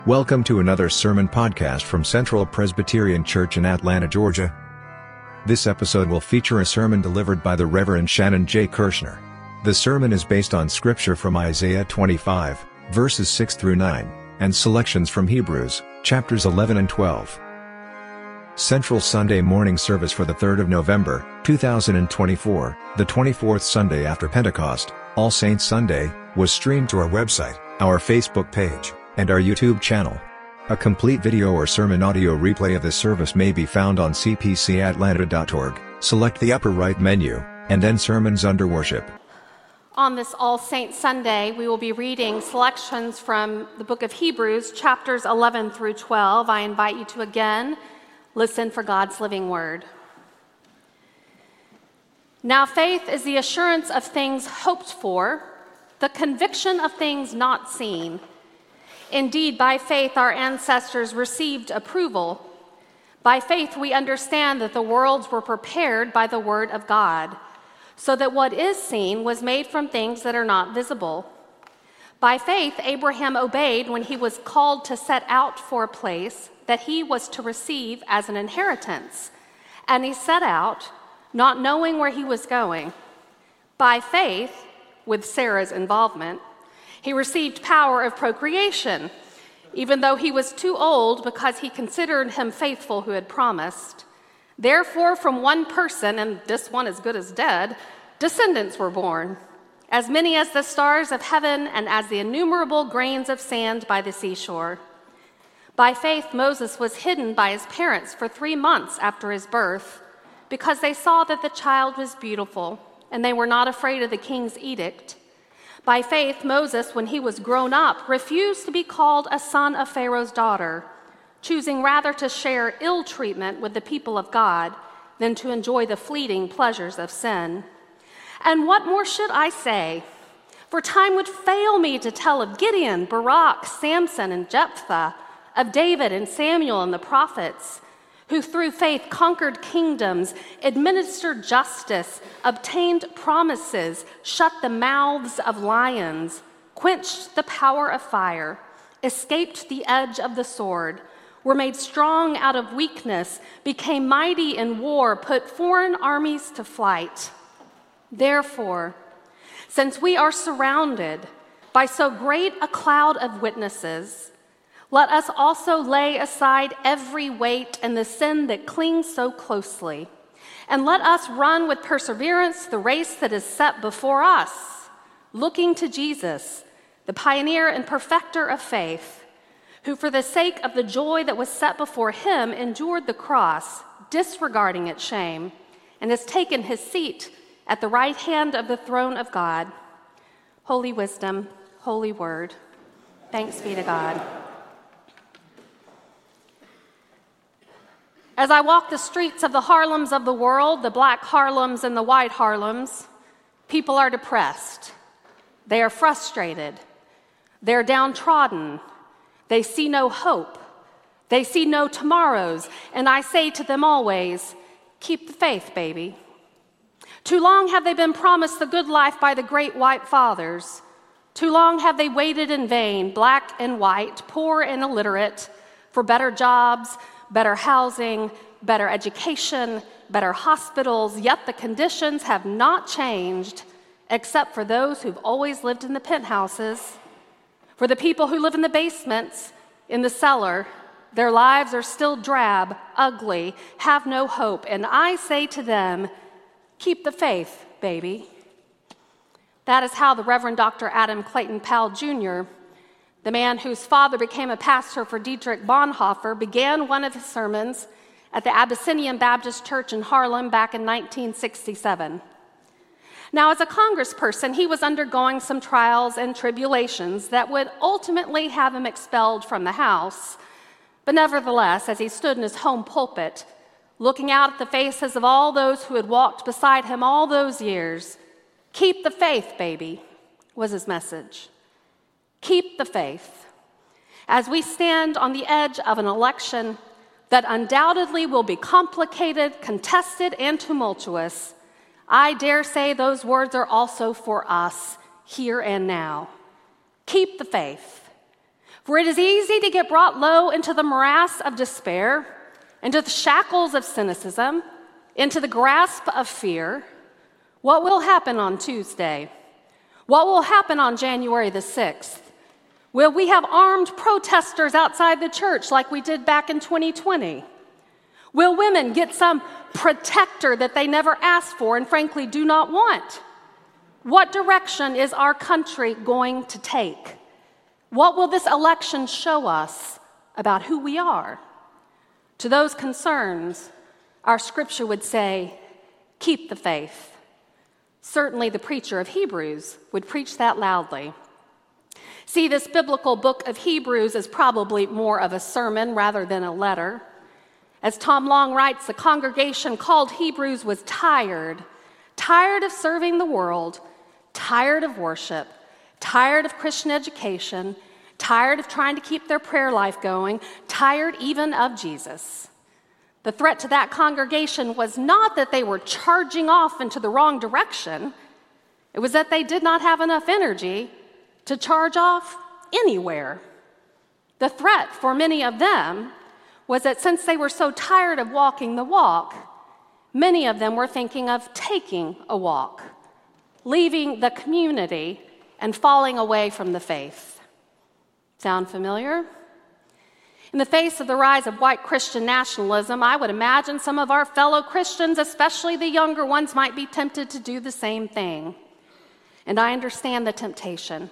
Welcome to another sermon podcast from Central Presbyterian Church in Atlanta, Georgia. This episode will feature a sermon delivered by the Reverend Shannon J. Kirshner. The sermon is based on scripture from Isaiah 25, verses 6 through 9, and selections from Hebrews, chapters 11 and 12. Central Sunday morning service for the 3rd of November, 2024, the 24th Sunday after Pentecost, All Saints Sunday, was streamed to our website, our Facebook page, and our YouTube channel. A complete video or sermon audio replay of this service may be found on cpcatlanta.org. Select the upper right menu, and then Sermons under Worship. On this All Saints Sunday, we will be reading selections from the book of Hebrews, chapters 11 through 12. I invite you to again listen for God's living word. Now faith is the assurance of things hoped for, the conviction of things not seen. Indeed, by faith our ancestors received approval. By faith we understand that the worlds were prepared by the word of God, so that what is seen was made from things that are not visible. By faith Abraham obeyed when he was called to set out for a place that he was to receive as an inheritance, and he set out, not knowing where he was going. By faith, with Sarah's involvement, he received power of procreation, even though he was too old, because he considered him faithful who had promised. Therefore, from one person, and this one as good as dead, descendants were born, as many as the stars of heaven and as the innumerable grains of sand by the seashore. By faith, Moses was hidden by his parents for 3 months after his birth, because they saw that the child was beautiful, and they were not afraid of the king's edict. By faith, Moses, when he was grown up, refused to be called a son of Pharaoh's daughter, choosing rather to share ill treatment with the people of God than to enjoy the fleeting pleasures of sin. And what more should I say? For time would fail me to tell of Gideon, Barak, Samson, and Jephthah, of David and Samuel and the prophets, who through faith conquered kingdoms, administered justice, obtained promises, shut the mouths of lions, quenched the power of fire, escaped the edge of the sword, were made strong out of weakness, became mighty in war, put foreign armies to flight. Therefore, since we are surrounded by so great a cloud of witnesses, let us also lay aside every weight and the sin that clings so closely, and let us run with perseverance the race that is set before us, looking to Jesus, the pioneer and perfecter of faith, who for the sake of the joy that was set before him endured the cross, disregarding its shame, and has taken his seat at the right hand of the throne of God. Holy wisdom, holy word. Thanks be to God. As I walk the streets of the Harlems of the world, the black Harlems and the white Harlems, people are depressed. They are frustrated. They're downtrodden. They see no hope. They see no tomorrows. And I say to them always, keep the faith, baby. Too long have they been promised the good life by the great white fathers. Too long have they waited in vain, black and white, poor and illiterate, for better jobs, better housing, better education, better hospitals, yet the conditions have not changed, except for those who've always lived in the penthouses. For the people who live in the basements, in the cellar, their lives are still drab, ugly, have no hope. And I say to them, keep the faith, baby. That is how the Reverend Dr. Adam Clayton Powell Jr., the man whose father became a pastor for Dietrich Bonhoeffer, began one of his sermons at the Abyssinian Baptist Church in Harlem back in 1967. Now, as a congressperson, he was undergoing some trials and tribulations that would ultimately have him expelled from the House. But nevertheless, as he stood in his home pulpit, looking out at the faces of all those who had walked beside him all those years, keep the faith, baby, was his message. Keep the faith. As we stand on the edge of an election that undoubtedly will be complicated, contested, and tumultuous, I dare say those words are also for us here and now. Keep the faith. For it is easy to get brought low into the morass of despair, into the shackles of cynicism, into the grasp of fear. What will happen on Tuesday? What will happen on January the 6th? Will we have armed protesters outside the church like we did back in 2020? Will women get some protector that they never asked for and frankly do not want? What direction is our country going to take? What will this election show us about who we are? To those concerns, our scripture would say, keep the faith. Certainly the preacher of Hebrews would preach that loudly. See, this biblical book of Hebrews is probably more of a sermon rather than a letter. As Tom Long writes, the congregation called Hebrews was tired of serving the world, tired of worship, tired of Christian education, tired of trying to keep their prayer life going, tired even of Jesus. The threat to that congregation was not that they were charging off into the wrong direction. It was that they did not have enough energy to charge off anywhere. The threat for many of them was that since they were so tired of walking the walk, many of them were thinking of taking a walk, leaving the community and falling away from the faith. Sound familiar? In the face of the rise of white Christian nationalism, I would imagine some of our fellow Christians, especially the younger ones, might be tempted to do the same thing. And I understand the temptation.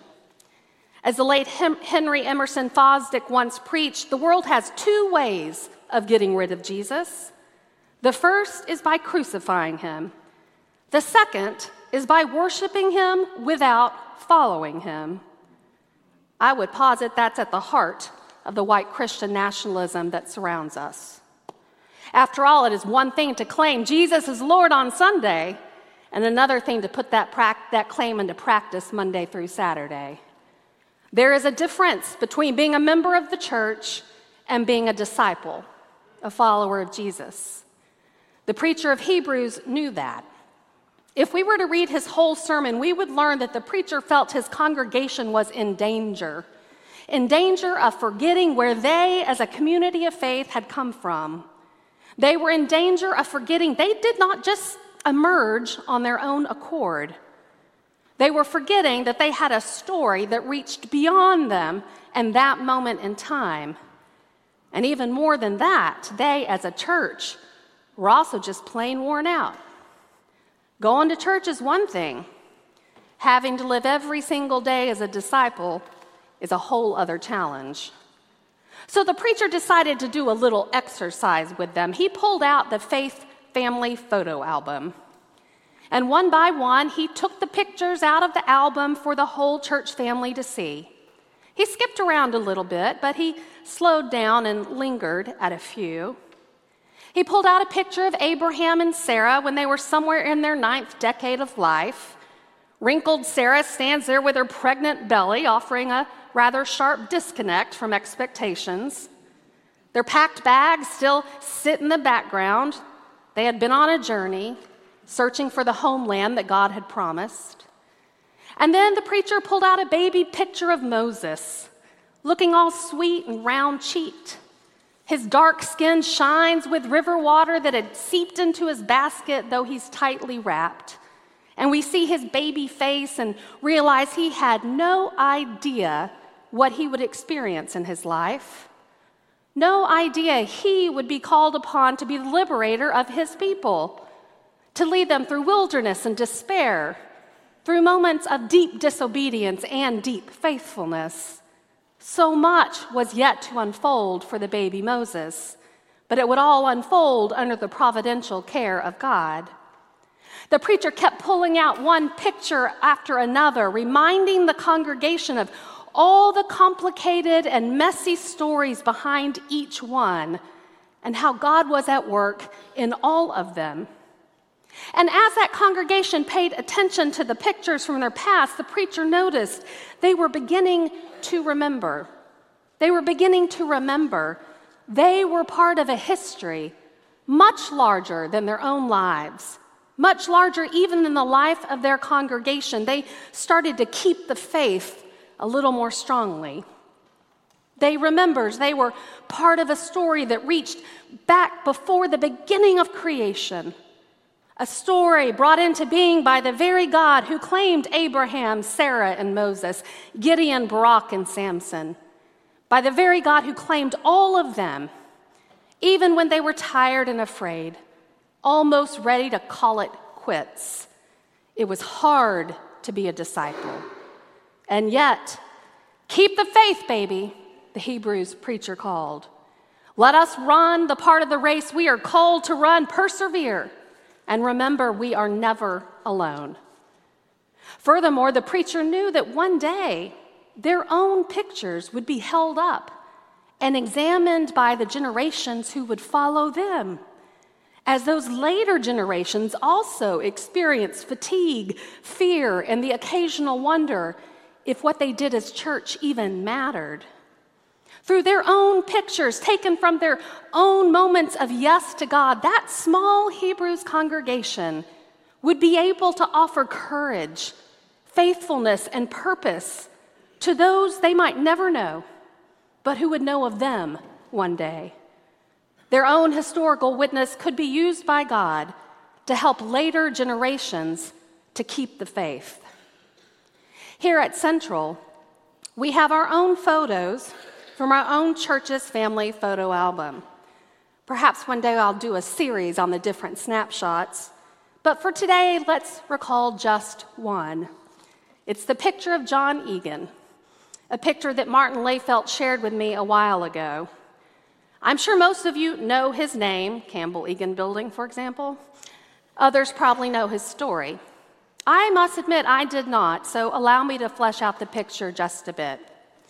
As the late Henry Emerson Fosdick once preached, the world has two ways of getting rid of Jesus. The first is by crucifying him. The second is by worshiping him without following him. I would posit that's at the heart of the white Christian nationalism that surrounds us. After all, it is one thing to claim Jesus is Lord on Sunday, and another thing to put that claim into practice Monday through Saturday. There is a difference between being a member of the church and being a disciple, a follower of Jesus. The preacher of Hebrews knew that. If we were to read his whole sermon, we would learn that the preacher felt his congregation was in danger of forgetting where they, as a community of faith, had come from. They were in danger of forgetting they did not just emerge on their own accord. They were forgetting that they had a story that reached beyond them and that moment in time. And even more than that, they, as a church, were also just plain worn out. Going to church is one thing. Having to live every single day as a disciple is a whole other challenge. So the preacher decided to do a little exercise with them. He pulled out the Faith Family photo album. And one by one, he took the pictures out of the album for the whole church family to see. He skipped around a little bit, but he slowed down and lingered at a few. He pulled out a picture of Abraham and Sarah when they were somewhere in their 9th decade of life. Wrinkled Sarah stands there with her pregnant belly, offering a rather sharp disconnect from expectations. Their packed bags still sit in the background. They had been on a journey, searching for the homeland that God had promised. And then the preacher pulled out a baby picture of Moses, looking all sweet and round-cheeked. His dark skin shines with river water that had seeped into his basket, though he's tightly wrapped. And we see his baby face and realize he had no idea what he would experience in his life. No idea he would be called upon to be the liberator of his people, to lead them through wilderness and despair, through moments of deep disobedience and deep faithfulness. So much was yet to unfold for the baby Moses, but it would all unfold under the providential care of God. The preacher kept pulling out one picture after another, reminding the congregation of all the complicated and messy stories behind each one and how God was at work in all of them. And as that congregation paid attention to the pictures from their past, the preacher noticed they were beginning to remember. They were beginning to remember they were part of a history much larger than their own lives, much larger even than the life of their congregation. They started to keep the faith a little more strongly. They remembers they were part of a story that reached back before the beginning of creation. A story brought into being by the very God who claimed Abraham, Sarah, and Moses, Gideon, Barak, and Samson. By the very God who claimed all of them, even when they were tired and afraid, almost ready to call it quits. It was hard to be a disciple. And yet, keep the faith, baby, the Hebrews preacher called. Let us run the part of the race we are called to run, persevere, and remember we are never alone. Furthermore, the preacher knew that one day their own pictures would be held up and examined by the generations who would follow them, as those later generations also experienced fatigue, fear, and the occasional wonder if what they did as church even mattered. Through their own pictures taken from their own moments of yes to God, that small Hebrews congregation would be able to offer courage, faithfulness, and purpose to those they might never know, but who would know of them one day. Their own historical witness could be used by God to help later generations to keep the faith. Here at Central, we have our own photos from our own church's family photo album. Perhaps one day I'll do a series on the different snapshots, but for today, let's recall just one. It's the picture of John Egan, a picture that Martin Layfelt shared with me a while ago. I'm sure most of you know his name, Campbell Egan Building, for example. Others probably know his story. I must admit I did not, so allow me to flesh out the picture just a bit.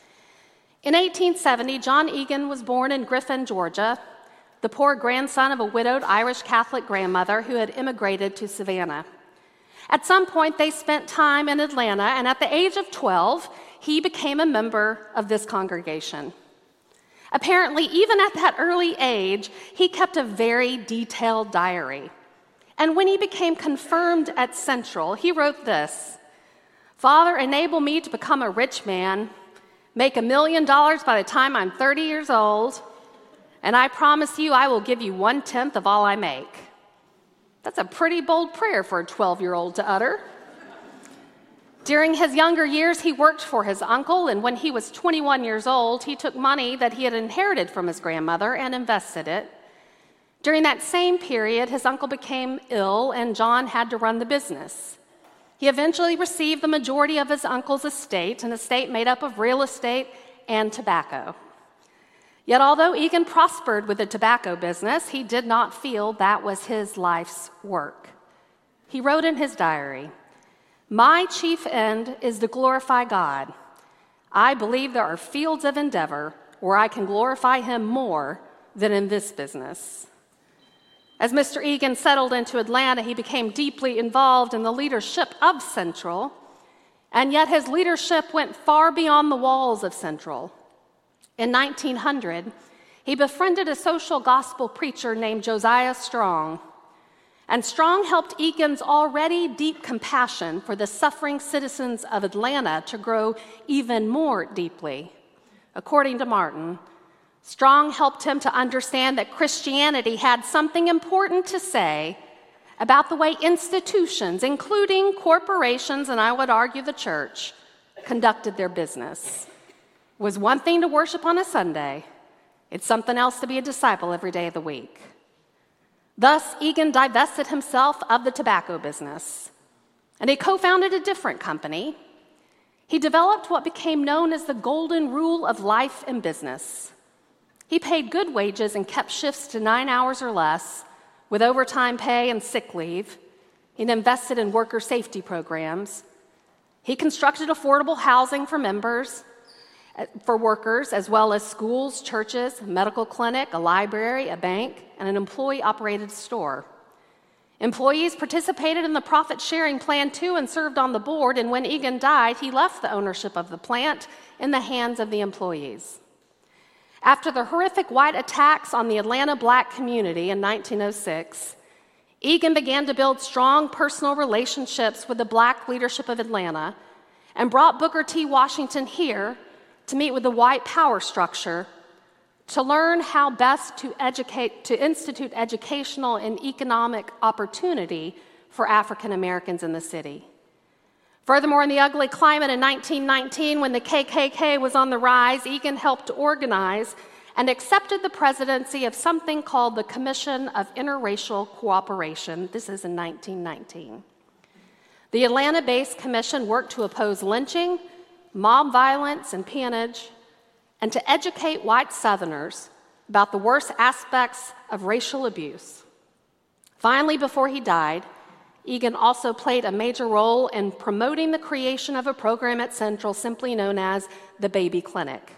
In 1870, John Egan was born in Griffin, Georgia, the poor grandson of a widowed Irish Catholic grandmother who had immigrated to Savannah. At some point, they spent time in Atlanta, and at the age of 12, he became a member of this congregation. Apparently, even at that early age, he kept a very detailed diary. And when he became confirmed at Central, he wrote this: "Father, enable me to become a rich man, make $1 million by the time I'm 30 years old, and I promise you I will give you 1/10 of all I make." That's a pretty bold prayer for a 12-year-old to utter. During his younger years, he worked for his uncle, and when he was 21 years old, he took money that he had inherited from his grandmother and invested it. During that same period, his uncle became ill, and John had to run the business. He eventually received the majority of his uncle's estate, an estate made up of real estate and tobacco. Yet although Egan prospered with the tobacco business, he did not feel that was his life's work. He wrote in his diary, "My chief end is to glorify God. I believe there are fields of endeavor where I can glorify him more than in this business." As Mr. Egan settled into Atlanta, he became deeply involved in the leadership of Central, and yet his leadership went far beyond the walls of Central. In 1900, he befriended a social gospel preacher named Josiah Strong, and Strong helped Egan's already deep compassion for the suffering citizens of Atlanta to grow even more deeply. According to Martin, Strong helped him to understand that Christianity had something important to say about the way institutions, including corporations, and I would argue the church, conducted their business. It was one thing to worship on a Sunday. It's something else to be a disciple every day of the week. Thus, Egan divested himself of the tobacco business, and he co-founded a different company. He developed what became known as the golden rule of life and business. He paid good wages and kept shifts to 9 hours or less, with overtime pay and sick leave. He invested in worker safety programs. He constructed affordable housing for workers, as well as schools, churches, a medical clinic, a library, a bank, and an employee-operated store. Employees participated in the profit-sharing plan too and served on the board, and when Egan died, he left the ownership of the plant in the hands of the employees. After the horrific white attacks on the Atlanta black community in 1906, Egan began to build strong personal relationships with the black leadership of Atlanta and brought Booker T. Washington here to meet with the white power structure to learn how best to institute educational and economic opportunity for African Americans in the city. Furthermore, in the ugly climate in 1919, when the KKK was on the rise, Egan helped organize and accepted the presidency of something called the Commission of Interracial Cooperation. This is in 1919. The Atlanta-based commission worked to oppose lynching, mob violence, and peonage, and to educate white Southerners about the worst aspects of racial abuse. Finally, before he died, Egan also played a major role in promoting the creation of a program at Central simply known as the Baby Clinic.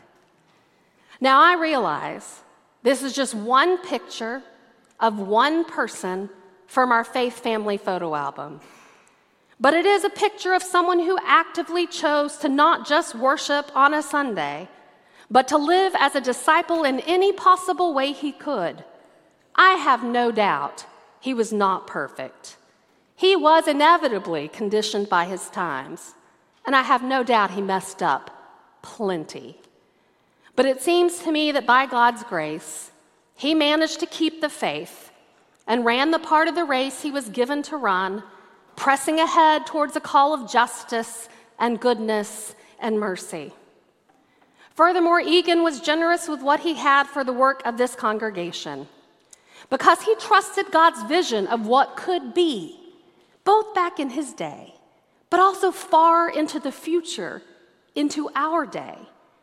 Now, I realize this is just one picture of one person from our Faith Family photo album. But it is a picture of someone who actively chose to not just worship on a Sunday, but to live as a disciple in any possible way he could. I have no doubt he was not perfect. He was inevitably conditioned by his times, and I have no doubt he messed up plenty. But it seems to me that by God's grace, he managed to keep the faith and ran the part of the race he was given to run, pressing ahead towards a call of justice and goodness and mercy. Furthermore, Egan was generous with what he had for the work of this congregation because he trusted God's vision of what could be, both back in his day, but also far into the future, into our day.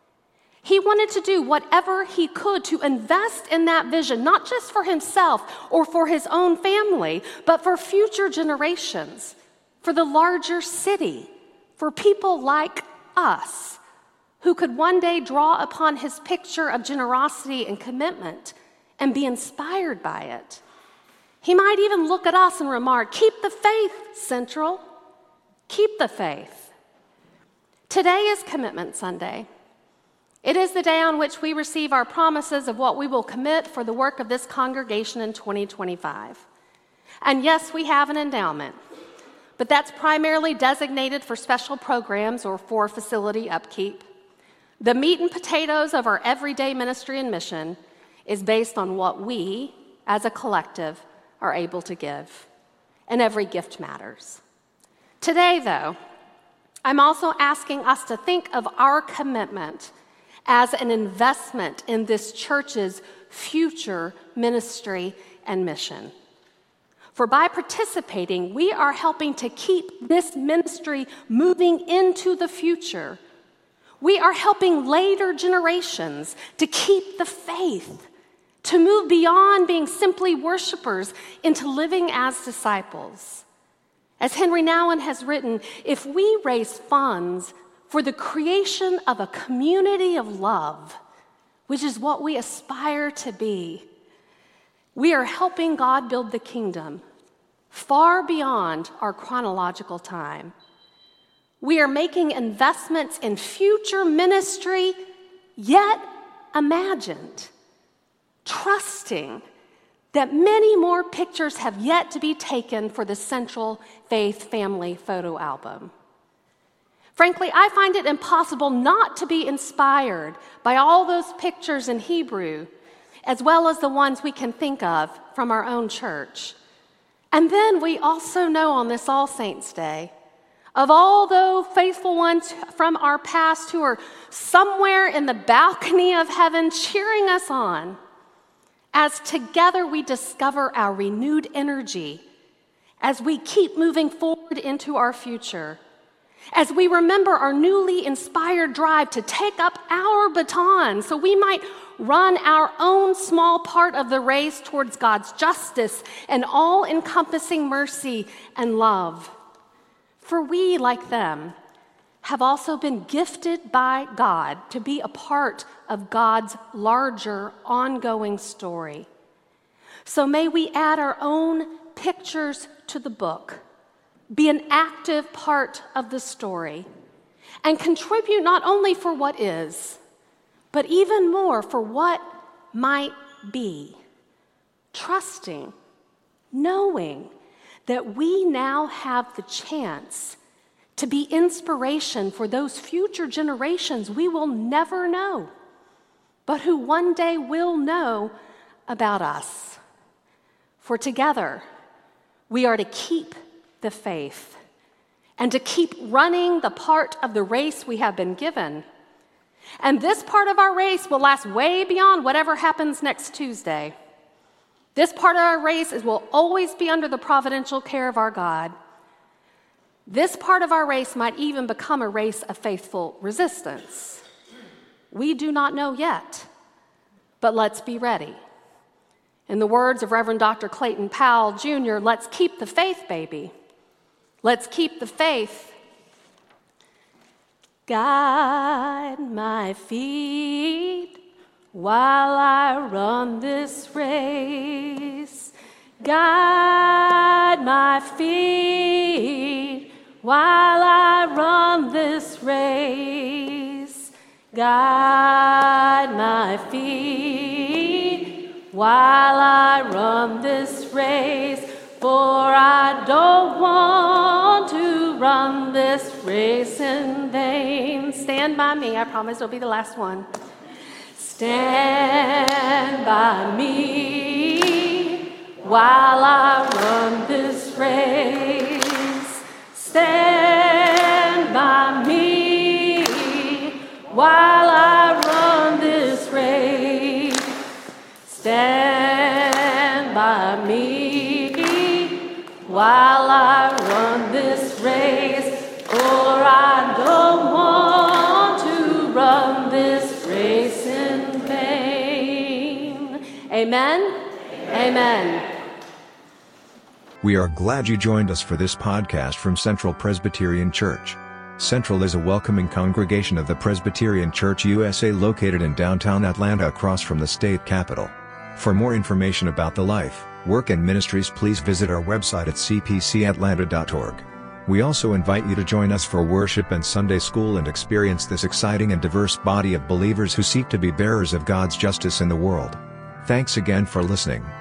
He wanted to do whatever he could to invest in that vision, not just for himself or for his own family, but for future generations, for the larger city, for people like us, who could one day draw upon his picture of generosity and commitment and be inspired by it. He might even look at us and remark, "Keep the faith, Central. Keep the faith." Today is Commitment Sunday. It is the day on which we receive our promises of what we will commit for the work of this congregation in 2025. And yes, we have an endowment, but that's primarily designated for special programs or for facility upkeep. The meat and potatoes of our everyday ministry and mission is based on what we, as a collective, are able to give. And every gift matters. Today, though, I'm also asking us to think of our commitment as an investment in this church's future ministry and mission. For by participating, we are helping to keep this ministry moving into the future. We are helping later generations to keep the faith, to move beyond being simply worshipers into living as disciples. As Henry Nouwen has written, if we raise funds for the creation of a community of love, which is what we aspire to be, we are helping God build the kingdom far beyond our chronological time. We are making investments in future ministry yet imagined, trusting that many more pictures have yet to be taken for the Central Faith Family photo album. Frankly, I find it impossible not to be inspired by all those pictures in Hebrew, as well as the ones we can think of from our own church. And then we also know on this All Saints' Day of all those faithful ones from our past who are somewhere in the balcony of heaven cheering us on, as together we discover our renewed energy as we keep moving forward into our future, as we remember our newly inspired drive to take up our baton so we might run our own small part of the race towards God's justice and all-encompassing mercy and love. For we, like them, have also been gifted by God to be a part of God's larger, ongoing story. So may we add our own pictures to the book, be an active part of the story, and contribute not only for what is, but even more for what might be, trusting, knowing that we now have the chance to be inspiration for those future generations we will never know, but who one day will know about us. For together, we are to keep the faith and to keep running the part of the race we have been given. And this part of our race will last way beyond whatever happens next Tuesday. This part of our race will always be under the providential care of our God. This part of our race might even become a race of faithful resistance. We do not know yet, but let's be ready. In the words of Reverend Dr. Clayton Powell, Jr., let's keep the faith, baby. Let's keep the faith. Guide my feet while I run this race. Guide my feet while I run this race. Guide my feet while I run this race. For I don't want to run this race in vain. Stand by me. I promise it'll be the last one. Stand by me while I run this race. Stand by me while I run this race. Stand by me while I run this race, for I don't want to run this race in vain. Amen? Amen. We are glad you joined us for this podcast from Central Presbyterian Church. Central is a welcoming congregation of the Presbyterian Church USA located in downtown Atlanta across from the state capitol. For more information about the life, work and ministries, please visit our website at cpcatlanta.org. We also invite you to join us for worship and Sunday school and experience this exciting and diverse body of believers who seek to be bearers of God's justice in the world. Thanks again for listening.